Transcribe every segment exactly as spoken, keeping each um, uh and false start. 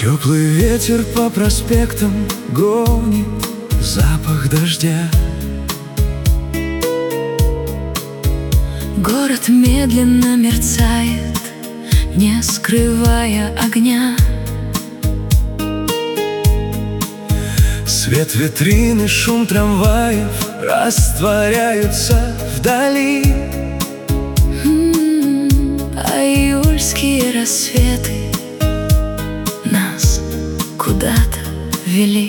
Теплый ветер по проспектам гонит запах дождя. Город медленно мерцает, не скрывая огня. Свет витрины, шум трамваев растворяются вдали. М-м, А июльские рассветы нас куда-то вели.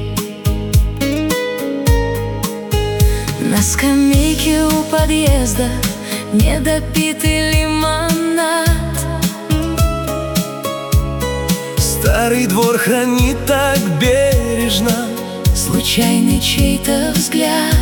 На скамейке у подъезда недопитый лимонад. Старый двор хранит так бережно Случайный чей-то взгляд,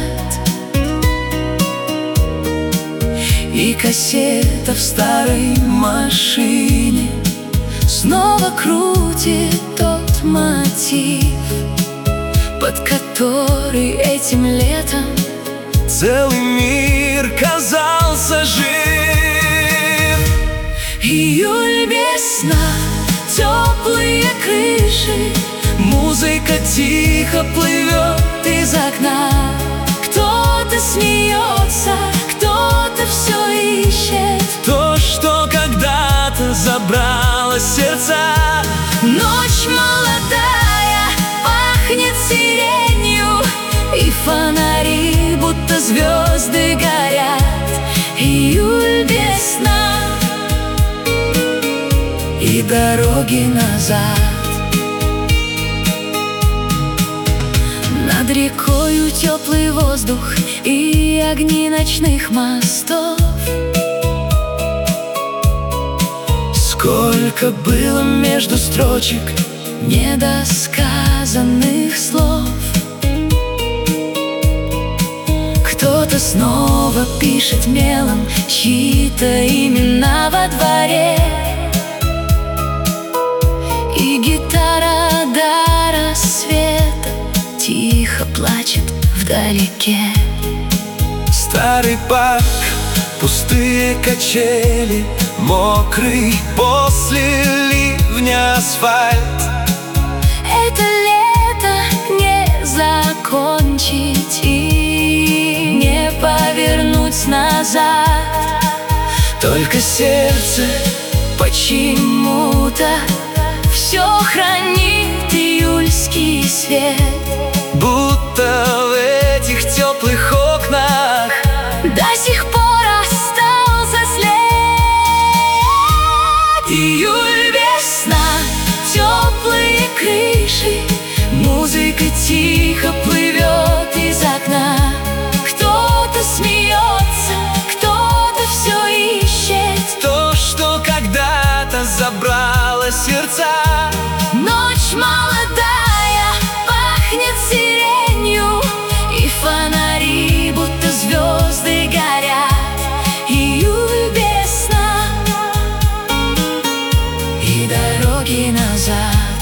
и кассета в старой машине снова крутит тот мотив, под который этим летом целый мир казался жив. Июль, весна, теплые крыши, музыка тихо плывет из окна. Кто-то смеется, кто-то все ищет То, что когда-то забрало сердца. Ночь молодая, пахнет сиренью, и фонари, будто звезды, горят. Июль, весна, и дороги назад. Над рекою теплый воздух и огни ночных мостов. Сколько было между строчек Недосказанных слов. Кто-то снова пишет мелом чьи-то имена во дворе, и гитара до рассвета тихо плачет вдалеке. Старый парк, пустые качели, мокрый после ливня асфальт. Это лето не закончить и не повернуть назад. Только сердце Почему-то все хранит июльский свет, будто в этих теплых окнах до сих пор остался след. Июль, весна, теплые крыши, музыка тихо плывет из окна. Кто-то смеется, кто-то все ищет то, что когда-то забрало сердца. Ночь молодая, пахнет сиренью, и фонари, будто звезды, горят. Июль, весна, и дороги назад.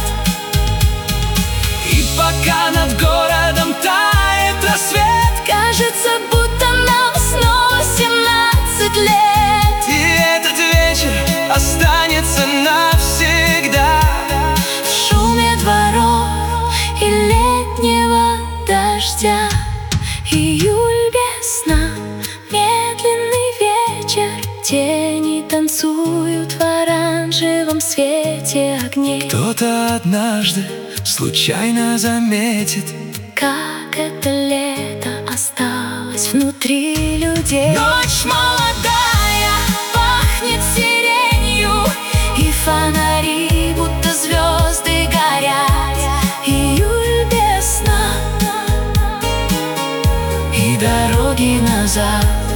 И пока над городом тает рассвет, Кажется, будто нам снова семнадцать лет. и этот вечер останется навсегда. В шуме дворов и летнего дождя. Июль, весна, медленный вечер, тени танцуют в оранжевом свете огней. Кто-то однажды случайно заметит, Как это лето осталось внутри людей. ночь молодая, Пахнет сиренью, и фонари, будто звезды, горят. Июль, весна, и дороги назад.